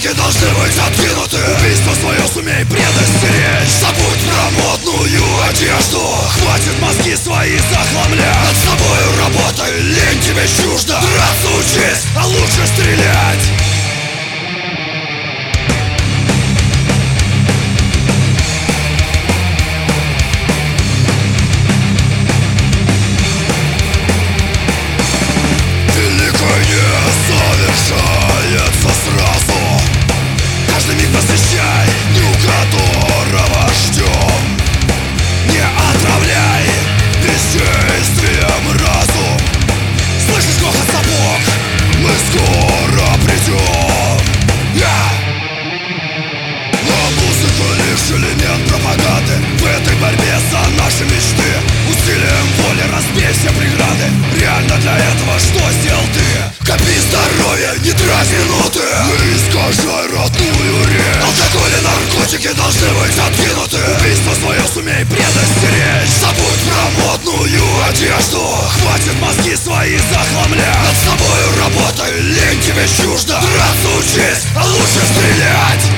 наркотики должны быть откинуты. Убийство свое сумей предостеречь. Забудь про модную одежду. Хватит мозги свои захламлять. Над собою работай, лень тебе чужда. Драться учись, а лучше стрелять. Совершается сразу. Каждый миг посвящай, дню которого ждем. Не отравляй бездействием разум. Слышишь грохот сапог? Мы скоро придем. Но музыка лишь элемент пропаганды. В этой борьбе за наши мечты усилием воли разбей все преграды. Реально для этого что сделал ты? Копи здоровье, не трать минуты. Не искажай родную речь. Алкоголь и наркотики должны быть откинуты. Убийство свое сумей предостеречь. Забудь про модную одежду. Хватит мозги свои захламлять. Над собою работай, лень тебе чужда. Драться учись, а лучше стрелять.